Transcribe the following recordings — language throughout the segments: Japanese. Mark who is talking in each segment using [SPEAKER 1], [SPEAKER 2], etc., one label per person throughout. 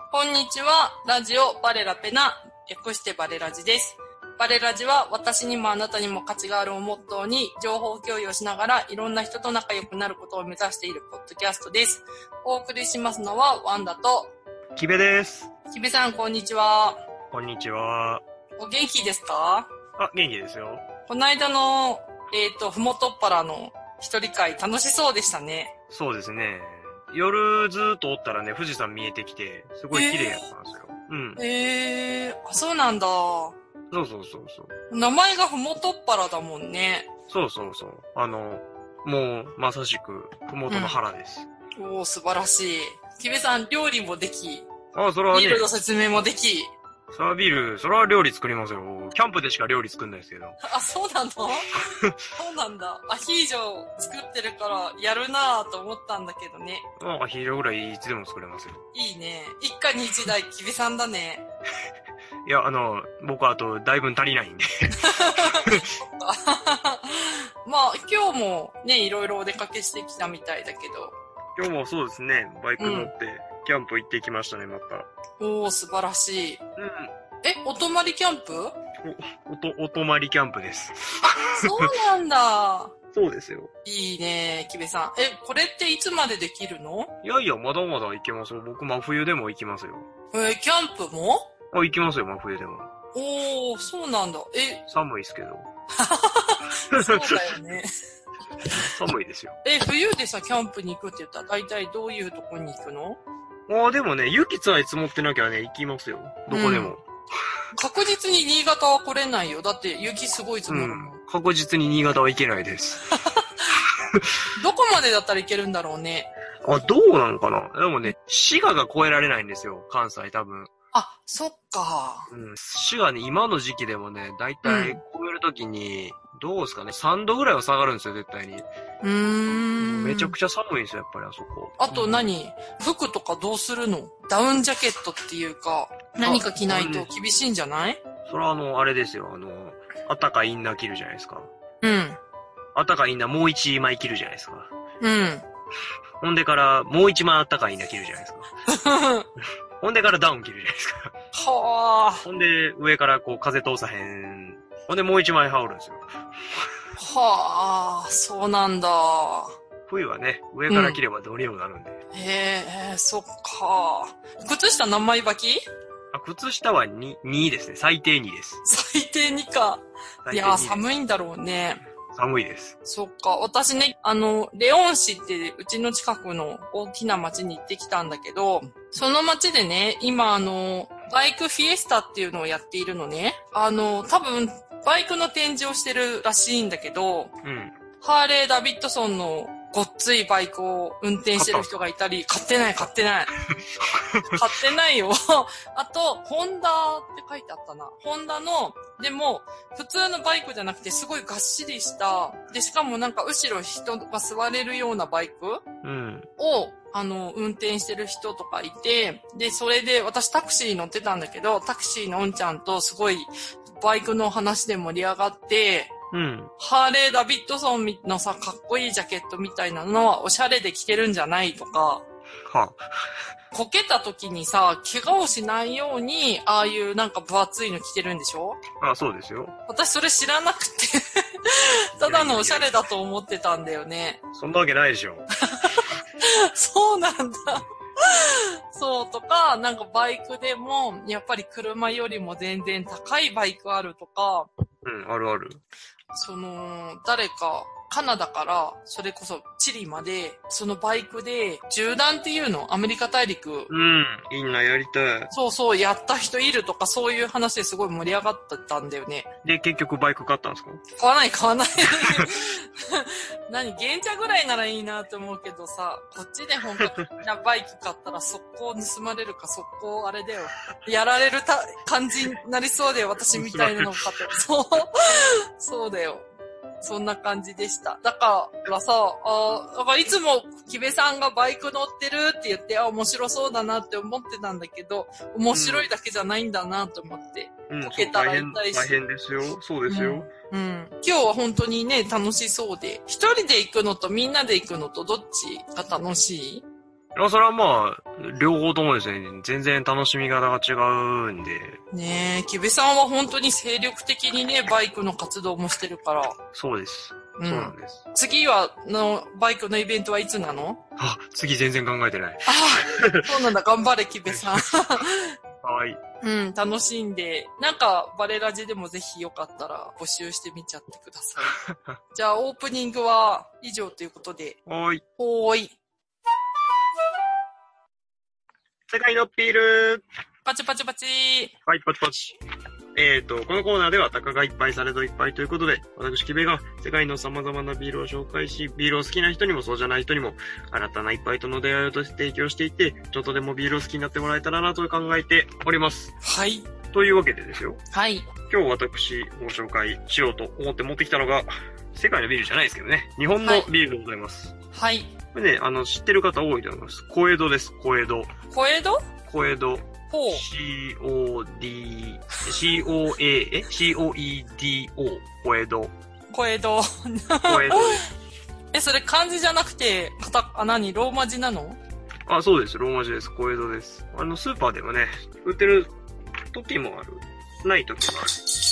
[SPEAKER 1] こんにちは。ラジオバレラペナ、略してバレラジです。バレラジは私にもあなたにも価値があるをモットーに情報共有をしながらいろんな人と仲良くなることを目指しているポッドキャストです。お送りしますのはワンダと
[SPEAKER 2] キベです。
[SPEAKER 1] キベさん、こんにちは。
[SPEAKER 2] こんにちは。
[SPEAKER 1] お元気ですか？
[SPEAKER 2] 元気ですよ。
[SPEAKER 1] この間の、ふもとっぱらの一人会楽しそうでしたね。
[SPEAKER 2] そうですね。夜ずっとおったらね、富士山見えてきて、すごい綺麗やったんですよ。
[SPEAKER 1] そうなんだ。
[SPEAKER 2] そう。
[SPEAKER 1] 名前がふもとっぱらだもんね。
[SPEAKER 2] そう。もう、まさしく、ふもとの原です。
[SPEAKER 1] おー、素晴らしい。キベさん、料理もでき、
[SPEAKER 2] それはね、
[SPEAKER 1] ビールの説明もでき。
[SPEAKER 2] それは料理作りますよ。キャンプでしか料理作んないですけど。
[SPEAKER 1] そうなの？そうなんだ。アヒージョ作ってるからやるなぁと思ったんだけどね。
[SPEAKER 2] アヒージョぐらいいつでも作れますよ。
[SPEAKER 1] いいね。一家に一台キベさんだね。
[SPEAKER 2] いや、僕はあと、だいぶ足りないんで。
[SPEAKER 1] まあ、今日もね、いろいろお出かけしてきたみたいだけど。
[SPEAKER 2] 今日もそうですね、バイク乗って、キャンプ行ってきましたね、また。
[SPEAKER 1] おー、素晴らしい。お泊まりキャンプ？
[SPEAKER 2] お泊まりキャンプです。
[SPEAKER 1] そうなんだ。
[SPEAKER 2] そうですよ。
[SPEAKER 1] いいね、キベさん。これっていつまでできるの？
[SPEAKER 2] いやいや、まだまだ行けますよ。僕、真冬でも行きますよ。
[SPEAKER 1] キャンプも？
[SPEAKER 2] 行きますよ、真冬でも。
[SPEAKER 1] おー、そうなんだ。
[SPEAKER 2] 寒いっすけど。
[SPEAKER 1] そうだよね。
[SPEAKER 2] 寒いですよ。
[SPEAKER 1] 冬でさ、キャンプに行くって言ったら、大体どういうとこに行くの？
[SPEAKER 2] でもね、雪さえ積もってなきゃね、行きますよ。どこでも。
[SPEAKER 1] 確実に新潟は来れないよ。だって雪すごい積もるもん。
[SPEAKER 2] 確実に新潟は行けないです。
[SPEAKER 1] どこまでだったら行けるんだろうね。
[SPEAKER 2] どうなのかな？でもね、滋賀が越えられないんですよ。関西多分。
[SPEAKER 1] そっか。
[SPEAKER 2] 滋賀ね、今の時期でもね、だいたい越えるときに、どうですかね、3度ぐらいは下がるんですよ、絶対に。めちゃくちゃ寒いんですよ、やっぱりあそこ。
[SPEAKER 1] あと服とかどうするの？ダウンジャケットっていうか、何か着ないと厳しいんじゃない？
[SPEAKER 2] それはあれですよ、あったかいインナー着るじゃないですか。あったかいインナーもう一枚着るじゃないですか。ほんでから、もう一枚あったかいインナー着るじゃないですか。ほんでからダウン着るじゃないですか。
[SPEAKER 1] は
[SPEAKER 2] ほんで、上からこう風通さへん。ほんでもう一枚羽織るんですよ。
[SPEAKER 1] はあ、そうなんだ。
[SPEAKER 2] 冬はね、上から着ればどうにもなるんで。
[SPEAKER 1] そっか。靴下何枚履き？
[SPEAKER 2] 靴下は2ですね。最低2です。
[SPEAKER 1] 最低2か。いや、寒いんだろうね。
[SPEAKER 2] 寒いです。
[SPEAKER 1] そっか。私ね、レオン市ってうちの近くの大きな町に行ってきたんだけど、その町でね、今バイクフィエスタっていうのをやっているのね。多分、バイクの展示をしてるらしいんだけど、ハーレー・ダビッドソンのごっついバイクを運転してる人がいたり、買ってない。買ってないよ。あと、ホンダって書いてあったな。ホンダの、でも、普通のバイクじゃなくて、すごいがっしりした、で、しかもなんか後ろ人が座れるようなバイクを、運転してる人とかいて、で、それで私タクシー乗ってたんだけど、タクシーのおんちゃんとすごいバイクの話で盛り上がって、ハーレー・ダビッドソンのさ、かっこいいジャケットみたいなのはおしゃれで着てるんじゃないとか、こけた時にさ、怪我をしないように、ああいうなんか分厚いの着てるんでしょ？
[SPEAKER 2] そうですよ。
[SPEAKER 1] 私それ知らなくて、ただのおしゃれだと思ってたんだよね。
[SPEAKER 2] そんなわけないでしょ。
[SPEAKER 1] そうなんだ。そうとか、なんかバイクでも、やっぱり車よりも全然高いバイクあるとか、
[SPEAKER 2] あるある。
[SPEAKER 1] 誰か、カナダから、それこそチリまで、そのバイクで、縦断っていうの？アメリカ大陸。
[SPEAKER 2] いいな、やりたい。
[SPEAKER 1] そう、やった人いるとか、そういう話ですごい盛り上がってたんだよね。
[SPEAKER 2] で、結局バイク買ったんですか？
[SPEAKER 1] 買わない。原茶ぐらいならいいなって思うけどさ、こっちで本格的なバイク買ったら速攻盗まれるか、速攻あれだよ。やられる感じになりそうで、私みたいなの買って。そうだよ。そんな感じでした。だからさ、いつもキベさんがバイク乗ってるって言って、面白そうだなって思ってたんだけど、面白いだけじゃないんだなと思って。こけたら痛いし。
[SPEAKER 2] 大変ですよ。そうですよ。
[SPEAKER 1] 今日は本当にね、楽しそうで。一人で行くのとみんなで行くのとどっちが楽しい？
[SPEAKER 2] いや、それはまあ、両方ともですね、全然楽しみ方が違うんで。
[SPEAKER 1] ねえ、木部さんは本当に精力的にね、バイクの活動もしてるから。
[SPEAKER 2] そうです。そうなんです。
[SPEAKER 1] 次バイクのイベントはいつなの？
[SPEAKER 2] 次全然考えてない。
[SPEAKER 1] そうなんだ、頑張れ、木部さん。
[SPEAKER 2] はい。
[SPEAKER 1] 楽しんで、なんか、バレラジでもぜひよかったら募集してみちゃってください。じゃあ、オープニングは以上ということで。
[SPEAKER 2] はい。世界のビール。
[SPEAKER 1] パチパチパチ。
[SPEAKER 2] はい、パチパチ。このコーナーでは、たかがいっぱいされどいっぱいということで、私、木部が世界の様々なビールを紹介し、ビールを好きな人にもそうじゃない人にも、新たな一杯との出会いをとして提供していて、ちょっとでもビールを好きになってもらえたらなと考えております。
[SPEAKER 1] はい。
[SPEAKER 2] というわけでですよ。
[SPEAKER 1] はい。
[SPEAKER 2] 今日私、ご紹介しようと思って持ってきたのが、世界のビールじゃないですけどね。日本のビールでございます。
[SPEAKER 1] はい。
[SPEAKER 2] これね、知ってる方多いと思います。小江戸です、小江戸。
[SPEAKER 1] 小江戸？
[SPEAKER 2] 小江戸。COEDO、小江戸。
[SPEAKER 1] 小江戸。
[SPEAKER 2] 小江戸です。
[SPEAKER 1] それ漢字じゃなくて、ローマ字なの？
[SPEAKER 2] そうです。ローマ字です。小江戸です。スーパーでもね、売ってる時もある。ない時もある。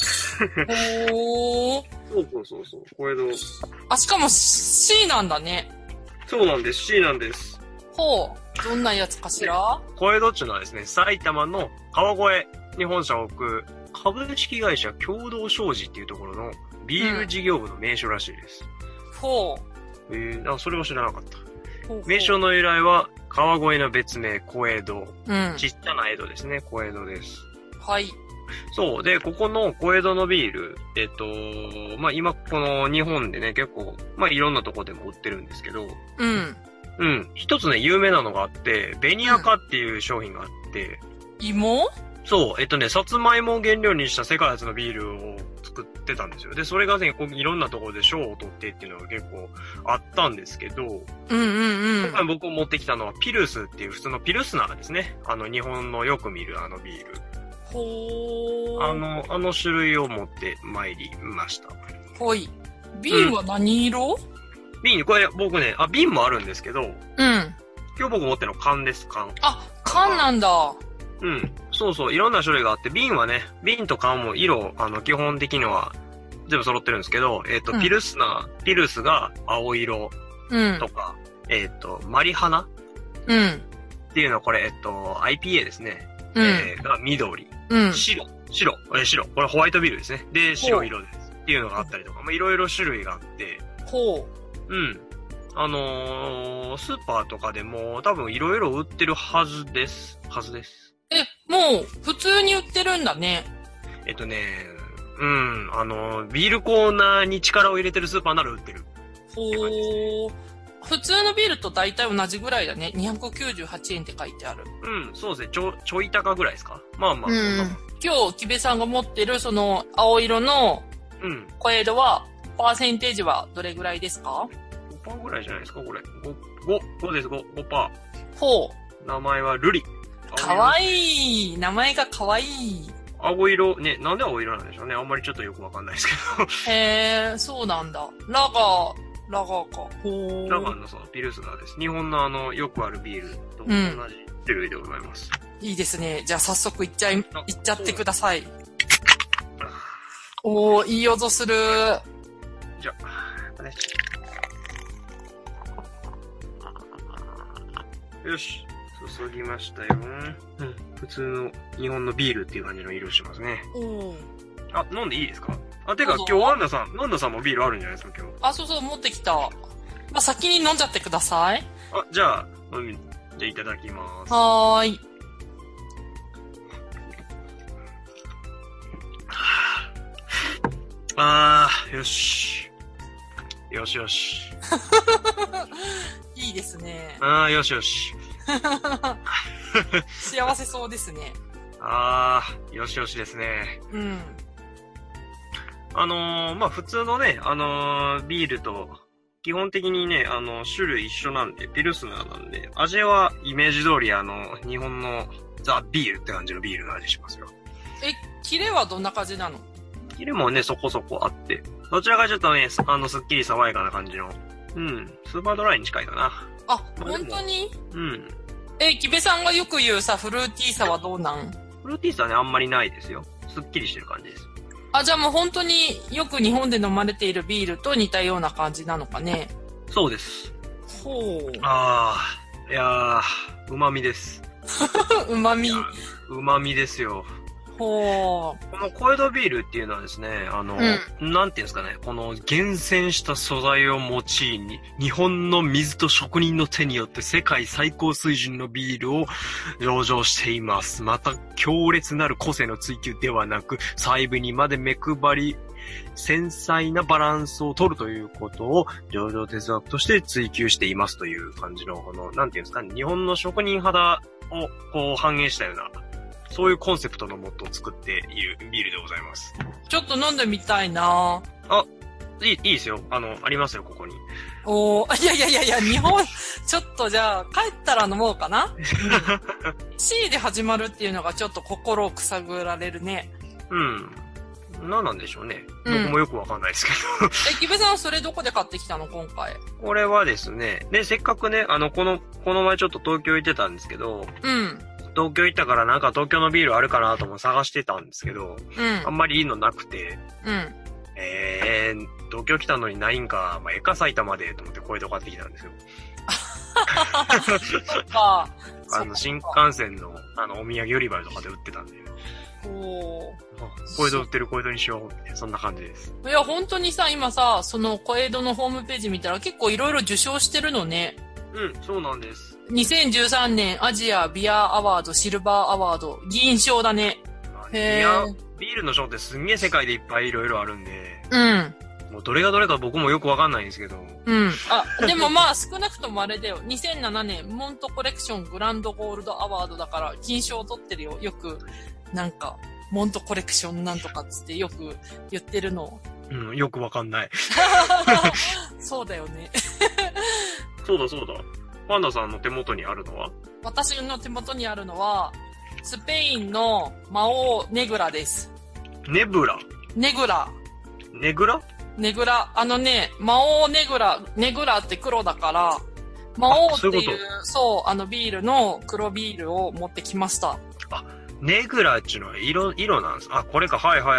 [SPEAKER 2] そう。小江戸。
[SPEAKER 1] しかも C なんだね。
[SPEAKER 2] そうなんです。C なんです。
[SPEAKER 1] どんなやつかしら？
[SPEAKER 2] 小江戸っていうのはですね、埼玉の川越に本社を置く株式会社共同商事っていうところのビール事業部の名称らしいです。それは知らなかった。名称の由来は川越の別名小江戸。ちっちゃな江戸ですね、小江戸です。
[SPEAKER 1] はい。
[SPEAKER 2] そう。で、ここの小江戸のビール、今この日本でね、結構、いろんなとこでも売ってるんですけど、一つね、有名なのがあって、ベニアカっていう商品があって、
[SPEAKER 1] 芋？
[SPEAKER 2] そう、さつまいもを原料にした世界初のビールを作ってたんですよ。で、それがね、いろんなところで賞を取ってっていうのが結構あったんですけど、今回僕持ってきたのはピルスっていう普通のピルスナーですね。日本のよく見るビール。種類を持って参りました。
[SPEAKER 1] はい。瓶は何色？
[SPEAKER 2] 瓶、これ僕ね、瓶もあるんですけど、今日僕持ってるの缶です、缶。
[SPEAKER 1] 缶なんだ。
[SPEAKER 2] そう、いろんな種類があって、瓶はね、瓶と缶も色、基本的には全部揃ってるんですけど、ピルスが青色とか、マリハナっていうのはこれ、IPA ですね。が緑。白。これホワイトビールですね。で、白色です。っていうのがあったりとか、いろいろ種類があって。スーパーとかでも多分いろいろ売ってるはずです。
[SPEAKER 1] もう普通に売ってるんだね。
[SPEAKER 2] ビールコーナーに力を入れてるスーパーなら売ってる。
[SPEAKER 1] 普通のビールと大体同じぐらいだね。298円って書いてある。
[SPEAKER 2] そうですね。ちょい高ぐらいですか？今
[SPEAKER 1] 日、木部さんが持ってるその青色の小江戸は、パーセンテージはどれぐらいですか
[SPEAKER 2] ？5% ぐらいじゃないですか、これ。5です、5%。名前はルリ。
[SPEAKER 1] かわいい。名前がかわいい。
[SPEAKER 2] 青色、ね、なんで青色なんでしょうね。あんまりちょっとよくわかんないですけ
[SPEAKER 1] ど。そうなんだ。ラガーか。
[SPEAKER 2] ラガーのピルスナーです。日本のよくあるビールと同じ種類でございます。
[SPEAKER 1] いいですね。じゃあ早速いっちゃってください。いい音する。
[SPEAKER 2] じゃあ、よし。注ぎましたよ。普通の日本のビールっていう感じの色してますね。飲んでいいですか？てか今日ワンダさんもビールあるんじゃないですか、今日。
[SPEAKER 1] そう、持ってきた。先に飲んじゃってください。
[SPEAKER 2] じゃあ、いただきます。
[SPEAKER 1] はーい。
[SPEAKER 2] よし。
[SPEAKER 1] いいですね。
[SPEAKER 2] よし。
[SPEAKER 1] 幸せそうですね。
[SPEAKER 2] よしですね。普通のね、ビールと、基本的にね、種類一緒なんで、ピルスナーなんで、味はイメージ通り、日本のザ・ビールって感じのビールの味しますよ。
[SPEAKER 1] キレはどんな感じなの？
[SPEAKER 2] キレもね、そこそこあって、どちらかちょっとね、すっきり爽やかな感じの、スーパードライに近いかな。
[SPEAKER 1] あ、本当に？
[SPEAKER 2] うん。
[SPEAKER 1] 木部さんがよく言うさ、フルーティーさはどうなん？
[SPEAKER 2] フルーティーさはね、あんまりないですよ。すっきりしてる感じです。
[SPEAKER 1] あ、じゃあもう本当によく日本で飲まれているビールと似たような感じなのかね。
[SPEAKER 2] そうです。
[SPEAKER 1] ほう。
[SPEAKER 2] ああ、いやー、旨味です。
[SPEAKER 1] 旨味。
[SPEAKER 2] 旨味ですよ。
[SPEAKER 1] ほう。
[SPEAKER 2] この小江戸ビールっていうのはですね、なんていうんですかね、この厳選した素材を用いに、日本の水と職人の手によって世界最高水準のビールを上場しています。また、強烈なる個性の追求ではなく、細部にまで目配り、繊細なバランスを取るということを上場哲学として追求していますという感じの、この、なんていうんですかね、日本の職人肌をこう反映したような、そういうコンセプトのもとを作っているビールでございます。
[SPEAKER 1] ちょっと飲んでみたいな。
[SPEAKER 2] いいですよ。ありますよ、ここに。
[SPEAKER 1] いや、日本、ちょっとじゃあ、帰ったら飲もうかな。C で始まるっていうのがちょっと心をくさぐられるね。
[SPEAKER 2] うん。何なんでしょうね。僕もよくわかんないですけど。
[SPEAKER 1] 木部さんそれどこで買ってきたの今回？
[SPEAKER 2] これはですね、で、せっかくね、この前ちょっと東京行ってたんですけど、
[SPEAKER 1] うん。
[SPEAKER 2] 東京行ったからなんか東京のビールあるかなとも探してたんですけど、あんまりいいのなくて、東京来たのにないんか、埼玉でと思ってこういうとこ買ってきたんですよ。
[SPEAKER 1] そっか。
[SPEAKER 2] 新幹線の、お土産売り場とかで売ってたんで。小江戸売ってる小江戸にしようって、そんな感じです。
[SPEAKER 1] いや、本当にさ、今さ、その小江戸のホームページ見たら結構いろいろ受賞してるのね。
[SPEAKER 2] うん、そうなんです。
[SPEAKER 1] 2013年アジアビアアワードシルバーアワード銀賞だね。
[SPEAKER 2] へー。ビールの賞ってすんげえ世界でいっぱいいろいろあるんで。
[SPEAKER 1] うん。
[SPEAKER 2] もうどれがどれか僕もよくわかんないんですけど。
[SPEAKER 1] うん。でもまあ少なくともあれだよ。2007年モントコレクショングランドゴールドアワードだから金賞を取ってるよ。よく、なんか、モントコレクションなんとかっつってよく言ってるの。
[SPEAKER 2] うん、よくわかんない。
[SPEAKER 1] そうだよね。
[SPEAKER 2] そうだ。パンダさんの手元にあるのは？
[SPEAKER 1] 私の手元にあるのは、スペインの魔王ネグラです。
[SPEAKER 2] ネグラ。
[SPEAKER 1] 魔王ネグラって黒だから、魔王っていう、ビールの黒ビールを持ってきました。
[SPEAKER 2] ネグラっていうのは色なんです。これか。はい。はい。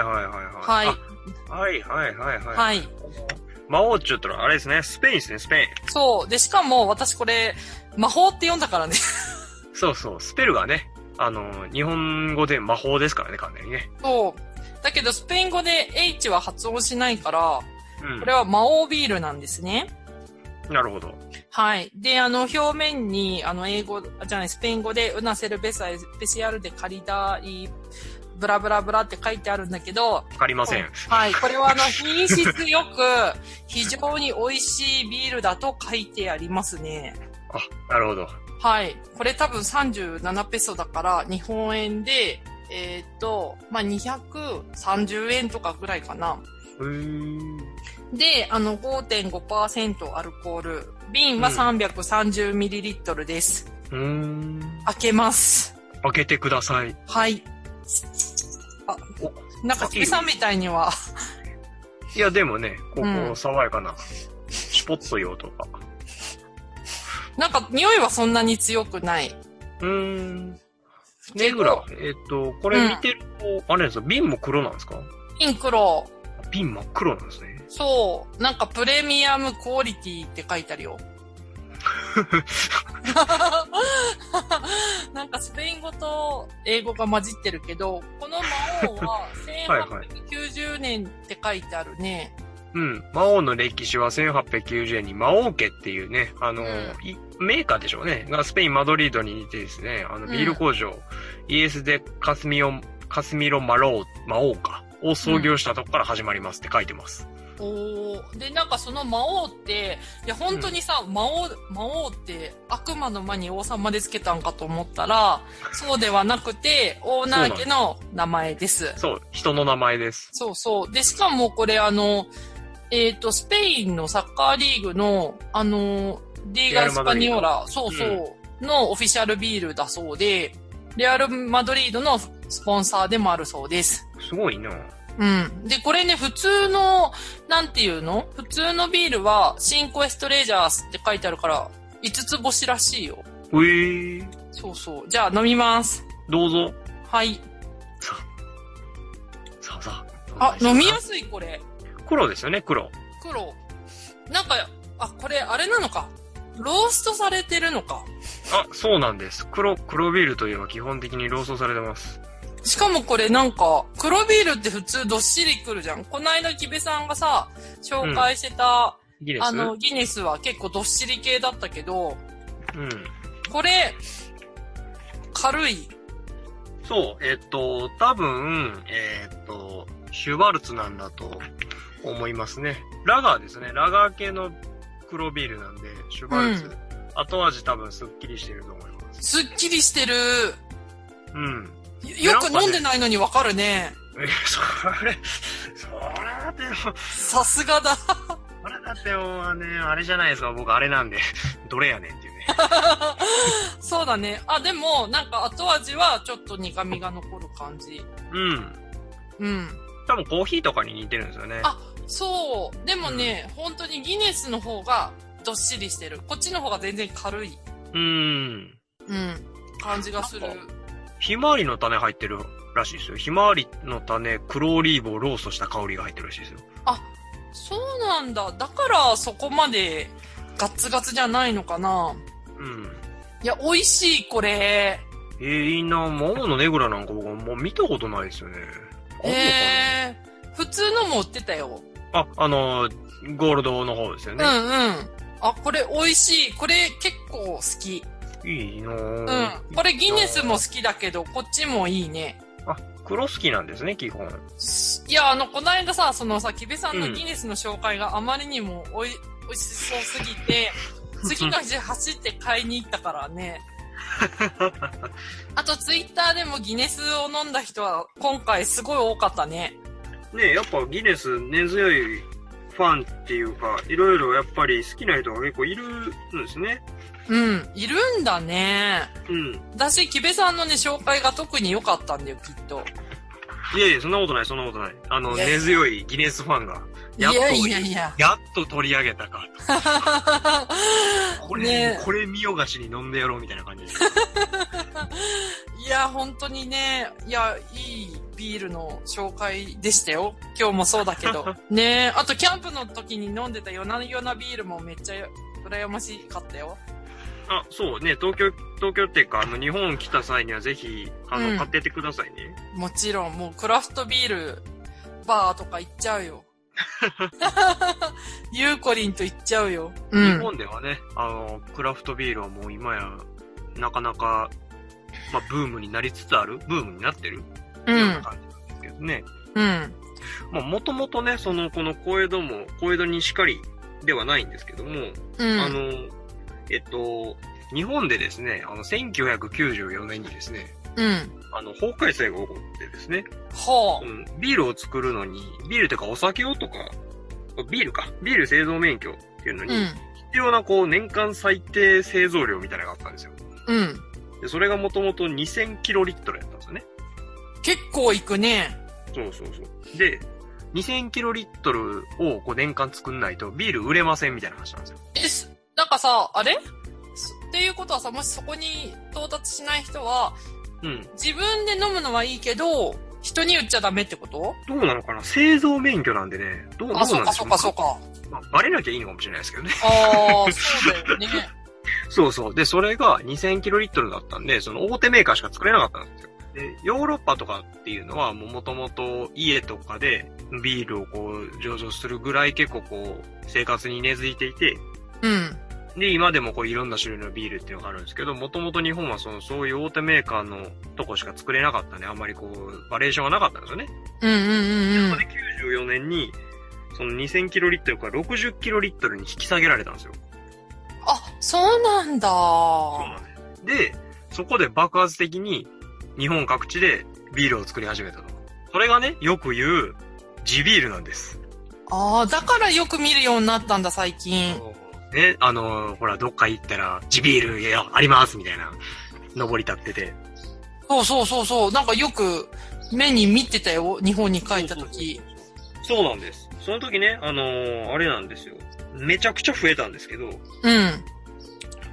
[SPEAKER 2] 魔王って言ったらあれですね。スペインですね、スペイン。
[SPEAKER 1] そう。で、しかも私これ、魔法って読んだからね。
[SPEAKER 2] そう。スペルがね、日本語で魔法ですからね、完全にね。
[SPEAKER 1] そう。だけどスペイン語で H は発音しないから、これは魔王ビールなんですね。
[SPEAKER 2] なるほど。
[SPEAKER 1] はい。で、表面に、スペイン語で、ウナセルベサエスペシアルでカリダイ、ブラブラブラって書いてあるんだけど。わ
[SPEAKER 2] かりません。
[SPEAKER 1] はい。これは品質よく、非常に美味しいビールだと書いてありますね。
[SPEAKER 2] なるほど。
[SPEAKER 1] はい。これ多分37ペソだから、日本円で、230円とかぐらいかな。で、5.5% アルコール。瓶は 330ml です。開けます。
[SPEAKER 2] 開けてください。
[SPEAKER 1] はい。なんか、木部さんみたいには。
[SPEAKER 2] いや、でもね、爽やかな。シュポッと用とか。
[SPEAKER 1] なんか、匂いはそんなに強くない。
[SPEAKER 2] ネグラ、これ見てると、あれですか、瓶も黒なんですか？
[SPEAKER 1] 瓶黒。
[SPEAKER 2] 瓶真っ黒なんですね。
[SPEAKER 1] そう。なんかプレミアムクオリティって書いてあるよ。なんかスペイン語と英語が混じってるけど、この魔王は1890年って書いてあるね。
[SPEAKER 2] うん。魔王の歴史は1890年に魔王家っていうね、メーカーでしょうね。がスペイン・マドリードに似てですね、ビール工場、イエスでカスミロ魔王かを創業したとこから始まりますって書いてます。
[SPEAKER 1] で、なんかその魔王って、いや本当にさ、魔王って悪魔の魔に王様でつけたんかと思ったら、そうではなくて、オーナー家の名前です。
[SPEAKER 2] そう、人の名前です。
[SPEAKER 1] そう。で、しかもこれスペインのサッカーリーグの、リーガ・スパニオラ、のオフィシャルビールだそうで、レアル・マドリードのスポンサーでもあるそうです。
[SPEAKER 2] すごいな。
[SPEAKER 1] で、これね、普通のビールは、シンコエストレジャースって書いてあるから、 5つ星らしいよ。
[SPEAKER 2] そう
[SPEAKER 1] そう。じゃあ飲みます。
[SPEAKER 2] どうぞ。
[SPEAKER 1] はい。
[SPEAKER 2] さあ。
[SPEAKER 1] あ、飲みやすいこれ。
[SPEAKER 2] 黒ですよね、黒。
[SPEAKER 1] なんか、これあれなのか。ローストされてるのか。
[SPEAKER 2] そうなんです。黒ビールといえば基本的にローストされてます。
[SPEAKER 1] しかもこれなんか、黒ビールって普通どっしりくるじゃん。こないだ木部さんがさ、紹介してた、ギネスは結構どっしり系だったけど、これ、軽い。
[SPEAKER 2] そう、多分、シュバルツなんだと思いますね。ラガーですね。ラガー系の黒ビールなんで、シュバルツ。後味多分スッキリしてると思います。
[SPEAKER 1] スッキリしてる。よく飲んでないのにわかるね。
[SPEAKER 2] それだってもう。
[SPEAKER 1] さすがだ。
[SPEAKER 2] それだってもうね、あれじゃないですか。僕あれなんで、どれやねんっていうね。
[SPEAKER 1] そうだね。でも、なんか後味はちょっと苦味が残る感じ。
[SPEAKER 2] 多分コーヒーとかに似てるんですよね。
[SPEAKER 1] そう。でもね、本当にギネスの方がどっしりしてる。こっちの方が全然軽い。感じがする。
[SPEAKER 2] ひまわりの種入ってるらしいですよ。ひまわりの種、黒オリーブをローストした香りが入ってるらしいですよ。
[SPEAKER 1] そうなんだ。だからそこまでガツガツじゃないのかな。いや、美味しい、これ。
[SPEAKER 2] いいな。桃のネグラなんか僕もう見たことないですよね。
[SPEAKER 1] 普通のも売ってたよ。
[SPEAKER 2] ゴールドの方ですよね。
[SPEAKER 1] これ美味しい。これ結構好き。
[SPEAKER 2] いいなぁ。
[SPEAKER 1] これギネスも好きだけど、こっちもいいね。
[SPEAKER 2] 黒好きなんですね、基本。
[SPEAKER 1] いや、この間さ、木部さんのギネスの紹介があまりにも美味しそうすぎて、次の日走って買いに行ったからね。あとツイッターでもギネスを飲んだ人は今回すごい多かったね。
[SPEAKER 2] やっぱギネス根強いファンっていうか、いろいろやっぱり好きな人が結構いるんですね。
[SPEAKER 1] いるんだね。私、木部さんのね、紹介が特に良かったんだよ、きっと。
[SPEAKER 2] いや、そんなことない。根強いギネスファンが。やっと取り上げたかと。これ見よがしに飲んでやろうみたいな感じで。
[SPEAKER 1] いや、本当にね、いいビールの紹介でしたよ。今日もそうだけど。あとキャンプの時に飲んでた夜なビールもめっちゃ羨ましかったよ。
[SPEAKER 2] そうね、東京っていうか、日本来た際にはぜひ、買ってってくださいね。
[SPEAKER 1] もちろん、もうクラフトビールバーとか行っちゃうよ。ゆうこりんと行っちゃうよ。
[SPEAKER 2] 日本ではね、クラフトビールはもう今や、なかなか、ブームになりつつあるブームになってるような感じなんですけどね。もともとね、この小江戸にしかりではないんですけども、日本でですね、1994年にですね、法改正が起こってですね、ビールを作るのに、ビールというかお酒をとか、ビール製造免許っていうのに、必要な年間最低製造量みたいなのがあったんですよ。で、それがもともと2000キロリットルやったんですよね。
[SPEAKER 1] 結構いくね。
[SPEAKER 2] そう。で、2000キロリットルを年間作んないとビール売れませんみたいな話なんですよ。
[SPEAKER 1] なんかさ、あれっていうことはさ、もしそこに到達しない人は、自分で飲むのはいいけど、人に売っちゃダメってこと？
[SPEAKER 2] どうなのかな？製造免許なんでね、どうなんでしょうか？
[SPEAKER 1] そうか。
[SPEAKER 2] バレなきゃいいのかもしれないですけどね。
[SPEAKER 1] そうだよね。
[SPEAKER 2] そう。で、それが2000キロリットルだったんで、大手メーカーしか作れなかったんですよ。で、ヨーロッパとかっていうのは、もともと家とかでビールを醸造するぐらい結構生活に根付いていて、で、今でもいろんな種類のビールっていうのがあるんですけど、もともと日本はそういう大手メーカーのとこしか作れなかったね。あんまりバリエーションがなかったんですよね。そこで94年に、2000キロリットルから60キロリットルに引き下げられたんですよ。
[SPEAKER 1] そうなんだ。
[SPEAKER 2] そうなんです。で、そこで爆発的に日本各地でビールを作り始めたと。それがね、よく言う地ビールなんです。
[SPEAKER 1] だからよく見るようになったんだ、最近。
[SPEAKER 2] ね、ほら、どっか行ったら、地ビールありますみたいな、登り立ってて。
[SPEAKER 1] そう。なんかよく、目に見てたよ、日本に帰った時。
[SPEAKER 2] そうなんです。その時ね、あれなんですよ。めちゃくちゃ増えたんですけど。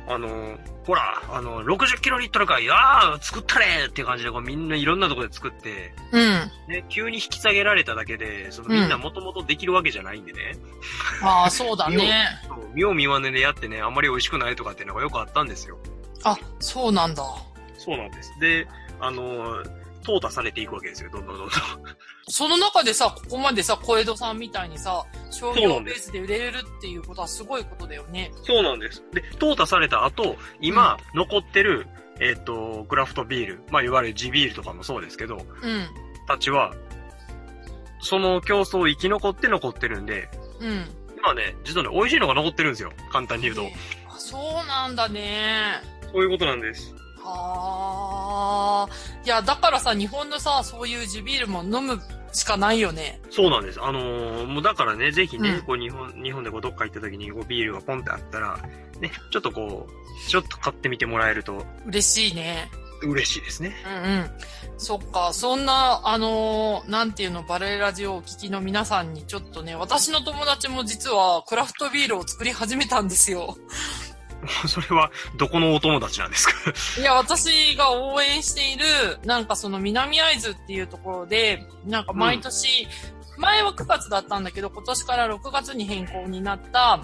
[SPEAKER 2] ほら、60キロリットルか、作ったれっていう感じで、みんないろんなところで作って、
[SPEAKER 1] うん。
[SPEAKER 2] ね、急に引き下げられただけで、みんなもともとできるわけじゃないんでね。
[SPEAKER 1] ああ、そうだね。
[SPEAKER 2] 見よう見まねでやってね、あんまり美味しくないとかっていうのがよくあったんですよ。
[SPEAKER 1] あ、そうなんだ。
[SPEAKER 2] そうなんです。で、淘汰されていくわけですよ、どんどん。
[SPEAKER 1] その中でさ、ここまでさ、小江戸さんみたいにさ、商業ベースで売れるっていうことはすごいことだよね。
[SPEAKER 2] そうなんです。で、淘汰された後、今、残ってる、クラフトビール、まあ、いわゆる地ビールとかもそうですけど、たちは、その競争生き残ってるんで、今ね、実はね、美味しいのが残ってるんですよ。簡単に言うと。
[SPEAKER 1] そうなんだね。
[SPEAKER 2] そういうことなんです。
[SPEAKER 1] はあ。いや、だからさ、日本のさ、そういう地ビールも飲むしかないよね。
[SPEAKER 2] そうなんです。もうだからね、ぜひね、こう日本でこうどっか行った時にこうビールがポンってあったら、ね、ちょっと買ってみてもらえると。
[SPEAKER 1] 嬉しいね。
[SPEAKER 2] 嬉しいですね。
[SPEAKER 1] そっか、そんな、なんていうの、バレラジオをお聞きの皆さんにちょっとね、私の友達も実はクラフトビールを作り始めたんですよ。
[SPEAKER 2] それは、どこのお友達なんですか？
[SPEAKER 1] いや、私が応援している、なんかその南会津っていうところで、なんか毎年、前は9月だったんだけど、今年から6月に変更になった、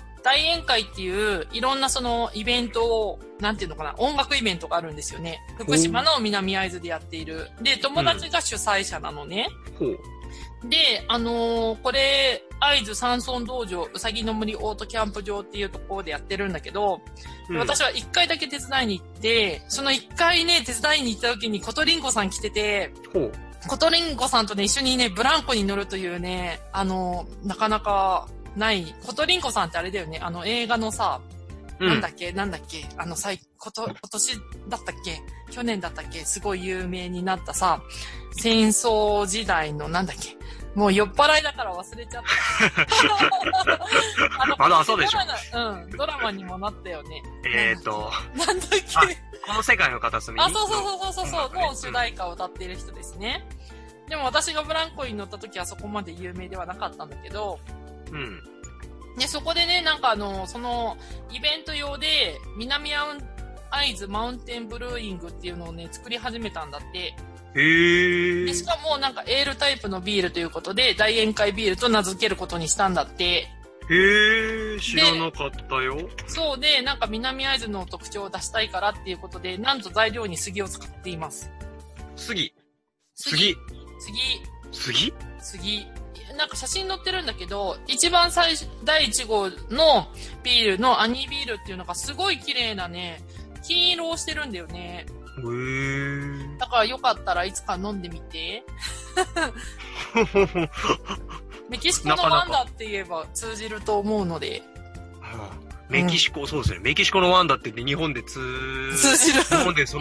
[SPEAKER 1] 大宴会っていう、いろんなそのイベントを、なんていうのかな、音楽イベントがあるんですよね。福島の南会津でやっている。で、友達が主催者なのね。で、これ、会津山村道場、うさぎの森オートキャンプ場っていうところでやってるんだけど、私は1回だけ手伝いに行って、その1回ね、手伝いに行った時にコトリンコさん来てて、コトリンコさんとね、一緒にね、ブランコに乗るというね、なかなかない、コトリンコさんってあれだよね、映画のさ、なんだっけ、今年だったっけ去年だったっけすごい有名になったさ、戦争時代のなんだっけもう酔っ払いだから忘れちゃった。
[SPEAKER 2] そうでしょ。
[SPEAKER 1] ドラマにもなったよね。
[SPEAKER 2] なんだっけこの世界の片隅に。
[SPEAKER 1] そうの主題歌を歌っている人ですね。でも私がブランコに乗った時はそこまで有名ではなかったんだけど、で、そこでね、なんかその、イベント用で、南会津マウンテンブルーイングっていうのをね、作り始めたんだって。で、しかもなんかエールタイプのビールということで、大宴会ビールと名付けることにしたんだって。
[SPEAKER 2] 知らなかったよ。
[SPEAKER 1] そうで、なんか南会津の特徴を出したいからっていうことで、なんと材料に杉を使っています。
[SPEAKER 2] 杉。
[SPEAKER 1] なんか写真載ってるんだけど、一番第1号のビールのアニービールっていうのがすごい綺麗なね、金色をしてるんだよね。だからよかったらいつか飲んでみて。メキシコのワンダって言えば通じると思うので。
[SPEAKER 2] メキシコ、そうですね。メキシコのワンダって日本で通じる。日本で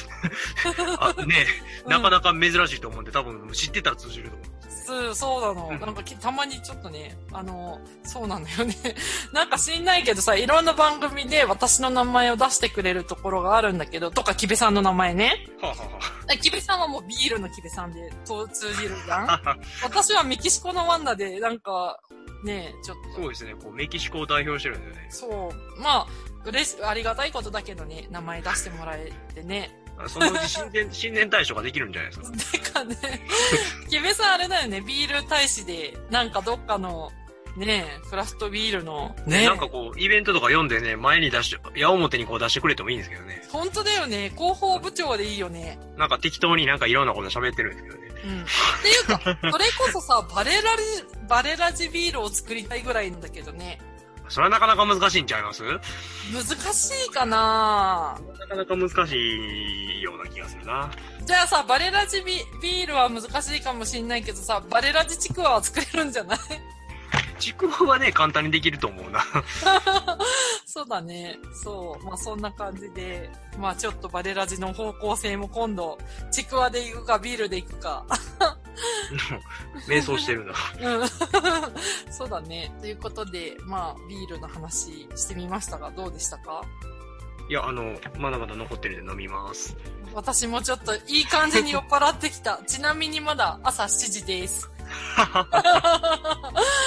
[SPEAKER 2] なかなか珍しいと思うんで、多分知ってたら通じると思う。
[SPEAKER 1] そうなの。なんかたまにちょっとね、そうなんだよね。なんか知んないけどさ、いろんな番組で私の名前を出してくれるところがあるんだけど、とかキベさんの名前ね。キベさんはもうビールのキベさんで通じるじゃん。私はメキシコのワンダで、なんか、ねちょっと。
[SPEAKER 2] そうですね、メキシコを代表してるんだよね。
[SPEAKER 1] そう。まあ、ありがたいことだけどね、名前出してもらえてね。
[SPEAKER 2] そのうち新年大賞ができるんじゃないですか。
[SPEAKER 1] てかね、キベさんあれだよね、ビール大使で、なんかどっかの、クラフトビールの、
[SPEAKER 2] なんかイベントとか読んでね、前に矢面に出してくれてもいいんですけどね。
[SPEAKER 1] 本当だよね、広報部長でいいよね。
[SPEAKER 2] なんか適当になんかいろんなこと喋ってるんですけどね。
[SPEAKER 1] っていうか、それこそさ、バレラジビールを作りたいぐらいなんだけどね。
[SPEAKER 2] それはなかなか難しいんちゃいます？
[SPEAKER 1] 難しいかな？
[SPEAKER 2] なかなか難しいような気がするな。
[SPEAKER 1] じゃあさ、バレラジビールは難しいかもしんないけどさ、バレラジちくわは作れるんじゃない？
[SPEAKER 2] ちくわはね、簡単にできると思うな。
[SPEAKER 1] そうだね。そう。まあそんな感じで、まあちょっとバレラジの方向性も今度、ちくわで行くかビールで行くか。
[SPEAKER 2] 瞑想してるな。
[SPEAKER 1] そうだね。ということで、まあビールの話してみましたが、どうでしたか？
[SPEAKER 2] いや、まだまだ残ってるんで飲みます。
[SPEAKER 1] 私もちょっといい感じに酔っ払ってきた。ちなみにまだ朝7時です。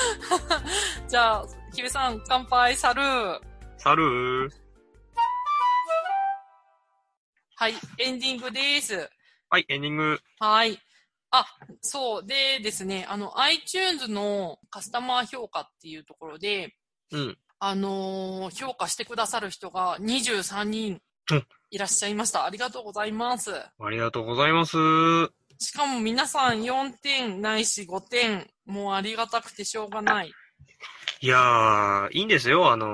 [SPEAKER 1] じゃあ、キベさん、乾杯、サルー。
[SPEAKER 2] サルー。
[SPEAKER 1] はい、エンディングです。
[SPEAKER 2] はい、エンディング。
[SPEAKER 1] はい。あ、そうでですね、iTunes のカスタマー評価っていうところで、
[SPEAKER 2] うん。
[SPEAKER 1] 評価してくださる人が23人いらっしゃいました。ありがとうございます。
[SPEAKER 2] ありがとうございます。
[SPEAKER 1] しかも皆さん4点ないし5点、もうありがたくてしょうがない。
[SPEAKER 2] いやー、いいんですよ、うん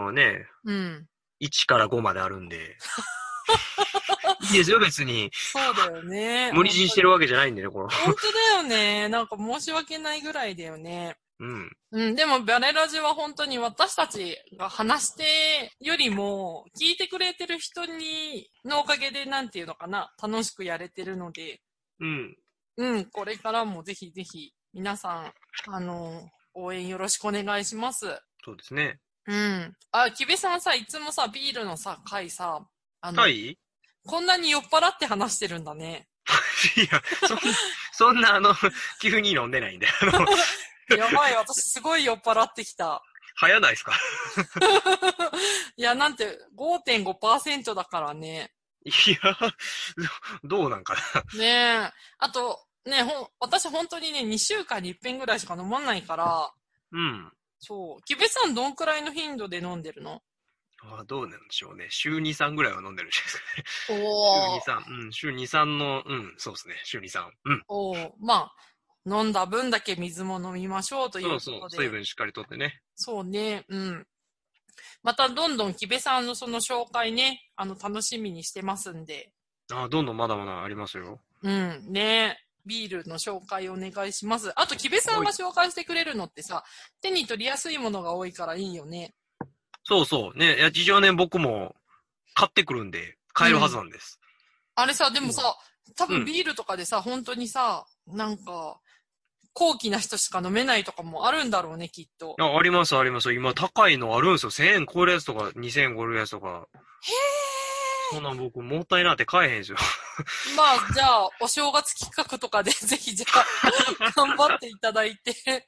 [SPEAKER 2] 。1から5まであるんで。いいですよ、別に。
[SPEAKER 1] そうだよね。
[SPEAKER 2] 無理強いしてるわけじゃないんでね、これ。
[SPEAKER 1] 本当だよね。なんか申し訳ないぐらいだよね。
[SPEAKER 2] うん。
[SPEAKER 1] うん、でも、バレラジは本当に私たちが話してよりも、聞いてくれてる人のおかげで、なんていうのかな、楽しくやれてるので、
[SPEAKER 2] うん。
[SPEAKER 1] うん、これからもぜひぜひ、皆さん、応援よろしくお願いします。
[SPEAKER 2] そうですね。
[SPEAKER 1] うん。あ、キベさんさ、いつもさ、ビールのさ、回さ、
[SPEAKER 2] はい。
[SPEAKER 1] こんなに酔っ払って話してるんだね。
[SPEAKER 2] いや、そんな急に飲んでないんで、
[SPEAKER 1] やばい、私すごい酔っ払ってきた。
[SPEAKER 2] 早ないですか？
[SPEAKER 1] いや、なんて 5.5% だからね。
[SPEAKER 2] いや、どうなんか
[SPEAKER 1] な。ねえ。あと、ね、私本当にね、2週間に1遍ぐらいしか飲まないから。
[SPEAKER 2] うん。
[SPEAKER 1] そう。キベさんどんくらいの頻度で飲んでるの？
[SPEAKER 2] どうなんでしょうね。週2、3ぐらいは飲んでるんじゃないですかね。
[SPEAKER 1] おー。
[SPEAKER 2] 週2、3。うん、週2、3の、そうですね。週2、3。うん。
[SPEAKER 1] おー。まあ、飲んだ分だけ水も飲みましょうということで。
[SPEAKER 2] そう、水分しっかりとってね。
[SPEAKER 1] そうね、うん。またどんどんキベさんのその紹介ね、楽しみにしてますんで。
[SPEAKER 2] どんどんまだまだありますよ。
[SPEAKER 1] うん、ね。ビールの紹介お願いします。あと、キベさんが紹介してくれるのってさ、手に取りやすいものが多いからいいよね。
[SPEAKER 2] そうそう。ね、いや、事情ね、僕も買ってくるんで、買えるはずなんです。
[SPEAKER 1] あれさ、でもさ、多分ビールとかでさ、本当にさ、なんか、高貴な人しか飲めないとかもあるんだろうね、きっと。
[SPEAKER 2] あります、あります。今高いのあるんですよ。1000円超えるやつとか、2000円超えるやつとか。
[SPEAKER 1] へー。
[SPEAKER 2] そんなん僕、もったいなって買えへんすよ。
[SPEAKER 1] まあ、じゃあ、お正月企画とかでぜひじゃあ、頑張っていただいて。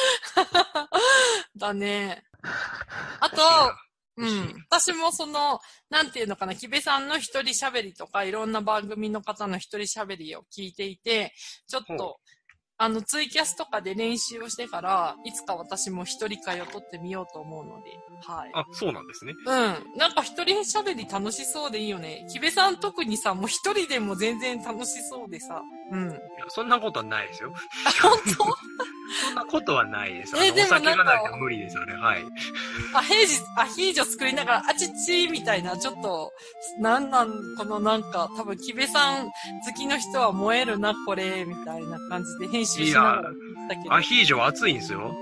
[SPEAKER 1] だね。あと、うん。私もなんていうのかな、キベさんの一人喋りとか、いろんな番組の方の一人喋りを聞いていて、ちょっと、ツイキャスとかで練習をしてから、いつか私も一人会を取ってみようと思うので、はい。
[SPEAKER 2] そうなんですね。
[SPEAKER 1] うん。なんか一人喋り楽しそうでいいよね。キベさん特にさ、もう一人でも全然楽しそうでさ。うん。いや、
[SPEAKER 2] そんなことはないですよ。
[SPEAKER 1] 本当？
[SPEAKER 2] そんなことはないです。
[SPEAKER 1] でも
[SPEAKER 2] お酒がないと無理です、あれ。はい。
[SPEAKER 1] アヒージョ作りながら、あちちみたいな、ちょっと、このなんか、多分、キベさん好きの人は燃えるな、これ、みたいな感じで編集しながら言ったけど。
[SPEAKER 2] アヒージョは熱いんですよ。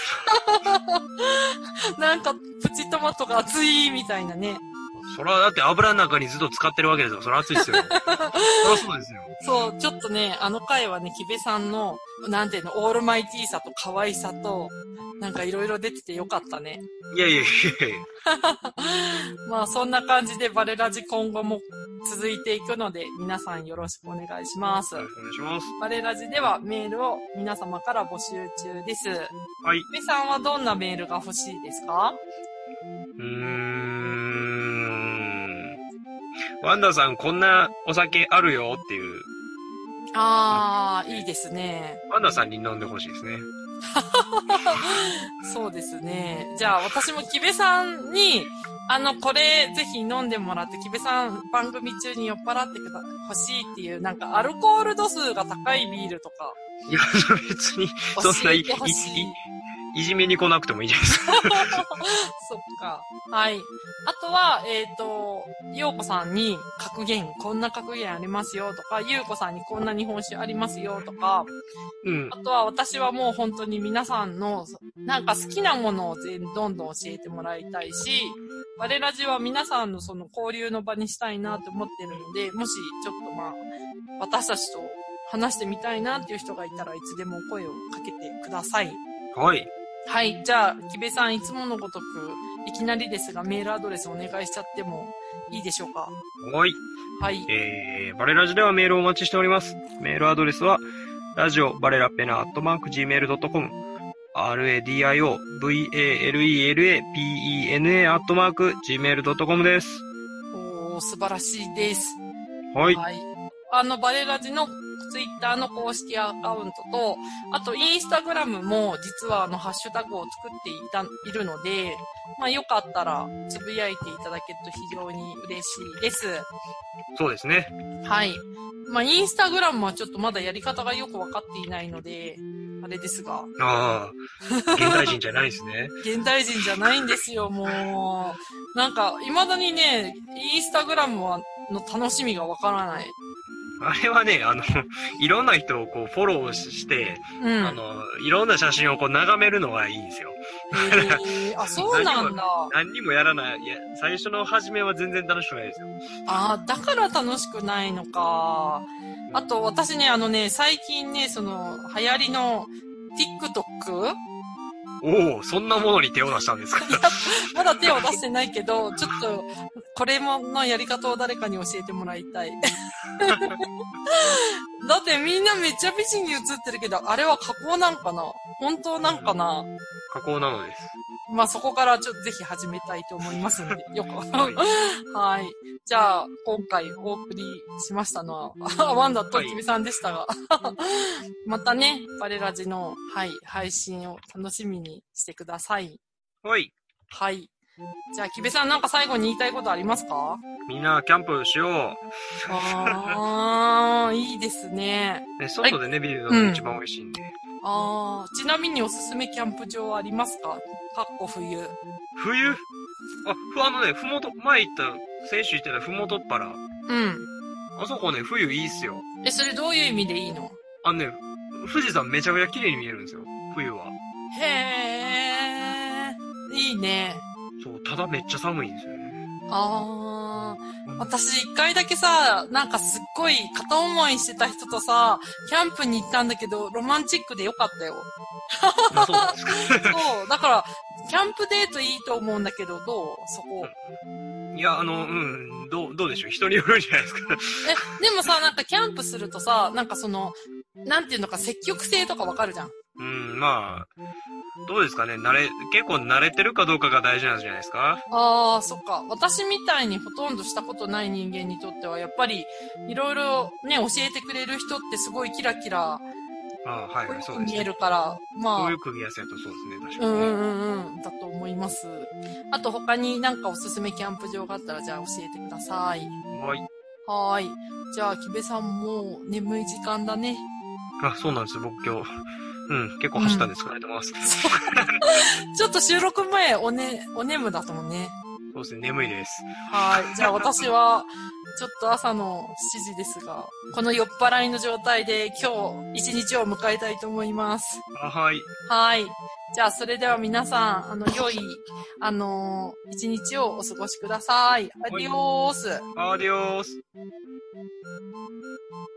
[SPEAKER 1] なんか、プチトマトが熱い、みたいなね。
[SPEAKER 2] そら、だって油の中にずっと使ってるわけですよ。そら熱いですよ。そらそうですよ。
[SPEAKER 1] そう、ちょっとね、あの回はね、キベさんの、なんていうの、オールマイティーさと可愛さと、なんかいろいろ出ててよかったね。
[SPEAKER 2] いやいやいやいや。
[SPEAKER 1] まあ、そんな感じでバレラジ今後も続いていくので、皆さんよろしくお願いします。
[SPEAKER 2] よろしくお願いします。
[SPEAKER 1] バレラジではメールを皆様から募集中です。
[SPEAKER 2] はい。
[SPEAKER 1] キベさんはどんなメールが欲しいですか？
[SPEAKER 2] ワンダさん、こんなお酒あるよっていう。
[SPEAKER 1] いいですね。
[SPEAKER 2] ワンダさんに飲んでほしいですね。
[SPEAKER 1] そうですね。じゃあ、私もキベさんに、これぜひ飲んでもらって、キベさん番組中に酔っ払ってほしいっていう、なんかアルコール度数が高いビールとか。
[SPEAKER 2] いや、別に、そんないじめに来なくてもいいじゃないですか。
[SPEAKER 1] そっか。はい。あとは、ようこさんに格言、こんな格言ありますよとか、ゆうこさんにこんな日本酒ありますよとか、
[SPEAKER 2] うん。
[SPEAKER 1] あとは私はもう本当に皆さんの、なんか好きなものをどんどん教えてもらいたいし、バレラジは皆さんのその交流の場にしたいなと思ってるので、もしちょっと私たちと話してみたいなっていう人がいたらいつでも声をかけてください。
[SPEAKER 2] はい。
[SPEAKER 1] はい。じゃあ、キベさんいつものごとく、いきなりですがメールアドレスお願いしちゃってもいいでしょうか？
[SPEAKER 2] はい。
[SPEAKER 1] はい。
[SPEAKER 2] バレラジではメールをお待ちしております。メールアドレスは、radio.barelapena@gmail.com radio.valerapena@gmail.com です。
[SPEAKER 1] 素晴らしいです。
[SPEAKER 2] はい。
[SPEAKER 1] はい。バレラジのツイッターの公式アカウントと、あとインスタグラムも実はハッシュタグを作っているので、まあよかったらつぶやいていただけると非常に嬉しいです。
[SPEAKER 2] そうですね。
[SPEAKER 1] はい。まあインスタグラムはちょっとまだやり方がよくわかっていないので、あれですが。
[SPEAKER 2] ああ、現代人じゃないですね。
[SPEAKER 1] 現代人じゃないんですよ、もう。なんか、未だにね、インスタグラムの楽しみがわからない。
[SPEAKER 2] あれはね、いろんな人をこうフォローして、うん、いろんな写真をこう眺めるのがいいんですよ。
[SPEAKER 1] あ、そうなんだ。
[SPEAKER 2] 何にもやらない。いや、最初の始めは全然楽しくないですよ。
[SPEAKER 1] ああ、だから楽しくないのか。あと、私ね、最近ね、流行りの TikTok？
[SPEAKER 2] おお、そんなものに手を出したんですか？いや、
[SPEAKER 1] まだ手を出してないけど、ちょっと、これのやり方を誰かに教えてもらいたい。だってみんなめっちゃ美人に映ってるけど、あれは加工なんかな？本当なんかな？
[SPEAKER 2] 加工なのです。
[SPEAKER 1] まあそこからちょっとぜひ始めたいと思いますので、よく。はい。じゃあ、今回お送りしましたのは、ワンダときみさんでしたが、またね、バレラジの、はい、配信を楽しみにしてください。
[SPEAKER 2] はい。
[SPEAKER 1] はい。じゃあ、きべさんなんか最後に言いたいことありますか？
[SPEAKER 2] みんなキャンプしよう。
[SPEAKER 1] あー、いいですね。
[SPEAKER 2] 外でね、ビール飲むのが一番美味しいんで。
[SPEAKER 1] ちなみにおすすめキャンプ場はありますか？かっこ冬。
[SPEAKER 2] 冬？ふもと、前行った、先週行ってたふもとっぱら。
[SPEAKER 1] うん。
[SPEAKER 2] あそこね、冬いいっすよ。
[SPEAKER 1] それどういう意味でいいの？
[SPEAKER 2] 富士山めちゃくちゃ綺麗に見えるんですよ。冬は。
[SPEAKER 1] へー。いいね。
[SPEAKER 2] そう、ただめっちゃ寒いんですよね。
[SPEAKER 1] 私一回だけさ、なんかすっごい片思いしてた人とさ、キャンプに行ったんだけど、ロマンチックでよかったよ。
[SPEAKER 2] そうですか。
[SPEAKER 1] そう、だから、キャンプデートいいと思うんだけど、どう？そこ。
[SPEAKER 2] いや、どうでしょう？人によるんじゃないですか。
[SPEAKER 1] でもさ、なんかキャンプするとさ、なんかなんていうのか積極性とかわかるじゃん。
[SPEAKER 2] まあ、どうですかね？結構慣れてるかどうかが大事なんじゃないですか？
[SPEAKER 1] ああ、そっか。私みたいにほとんどしたことない人間にとっては、やっぱり、いろいろね、教えてくれる人ってすごいキラキラ、
[SPEAKER 2] はい、そうですね。
[SPEAKER 1] 見えるから、まあ。
[SPEAKER 2] そういう組み合わせだとそうですね、確か
[SPEAKER 1] に。だと思います。あと他になんかおすすめキャンプ場があったら、じゃあ教えてください。はい。じゃあ、木部さんも眠い時間だね。
[SPEAKER 2] そうなんですよ、僕今日。結構走ったんで疲れてます。
[SPEAKER 1] ちょっと収録前、お眠だともね。
[SPEAKER 2] そうですね、眠いです。
[SPEAKER 1] はい。じゃあ私は、ちょっと朝の7時ですが、この酔っ払いの状態で今日一日を迎えたいと思います。
[SPEAKER 2] はい。
[SPEAKER 1] はい。じゃあそれでは皆さん、良い、一日をお過ごしください。アディオース。
[SPEAKER 2] アディオース。